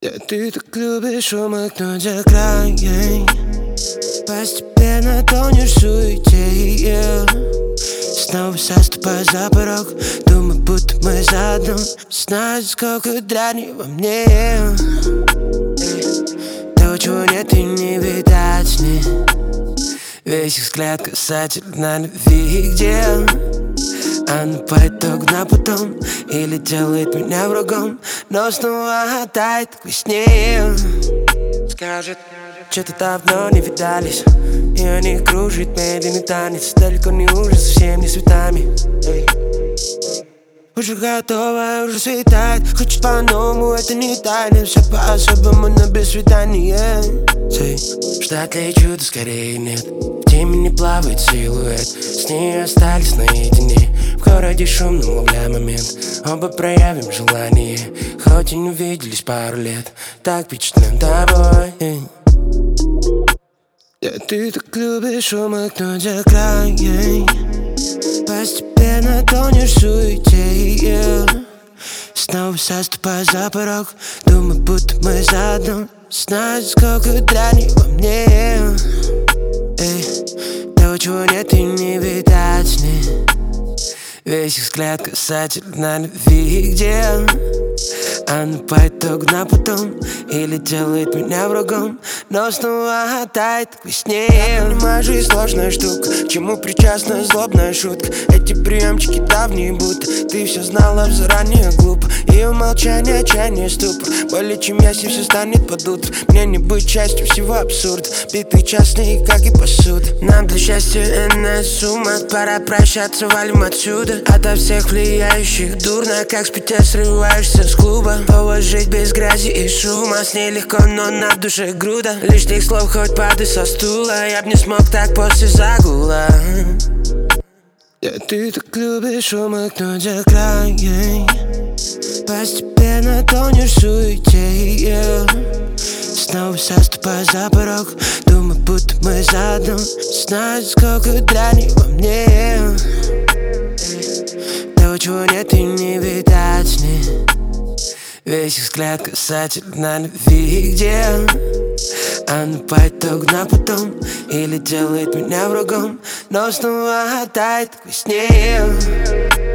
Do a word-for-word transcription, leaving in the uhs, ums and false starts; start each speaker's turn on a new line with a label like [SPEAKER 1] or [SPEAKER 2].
[SPEAKER 1] Да ты так любишь умыкнуть за край, постепенно тонешь в суете, yeah. Снова заступаю за порог, думаю, будто мы заодно. Знаю, сколько дряни во мне, yeah. Того, чего нет и не видать мне. Весь их взгляд касательно любви, где она по итогу на потом или делает меня врагом, но снова тает во сне. Скажет, что-то давно не видались, и они кружит медленный танец. Далеко не ужас, совсем не цветами. Эй. Уже готова, уже светает. Хочет по-новому, это не тайна. Все по-особому, но без свидания. Ждать ли чудо, скорее нет. В темени плавает силуэт. С ней остались наедине. В городе шумном ловля момент. Оба проявим желание. Хоть и не виделись пару лет, так впечатлен тобой. Да ты так любишь умыкнуть за край, постепенно тонешь в суете, yeah. Снова заступаю за порог, думаю, будто мы заодно. Знаю, сколько дряни во мне, эй. Того, чего нет и не видать мне. Весь их взгляд касательно любви, где она по итогу на потом или делает меня врагом, но снова тает во сне. Я понимаю, жизнь сложная штука, к чему причастна злобная шутка. Эти приемчики давние, будто ты все знала заранее, глупо. И умолчание, отчаяние, ступор. Более чем ясно, все станет под утро. Мне не быть частью всего абсурда. Битый частный, как и посуда. Нам для счастья иная сумма. Пора прощаться, валим отсюда. Ото всех влияющих дурно, как с пяти срываешься с клуба. Повод жить без грязи и шума. С ней легко, но на душе груда. Лишних слов, хоть падай со стула. Я б не смог так после загула. Да ты так любишь умыкнуть за край, постепенно тонешь в суете, yeah. Снова заступаю за порог, думаю, будто мы заодно. Знаю, сколько дряни во мне, того, чего нет и не видать мне. Весь их взгляд касательно любви, где она по итогу на потом или делает меня врагом, но снова тает во сне.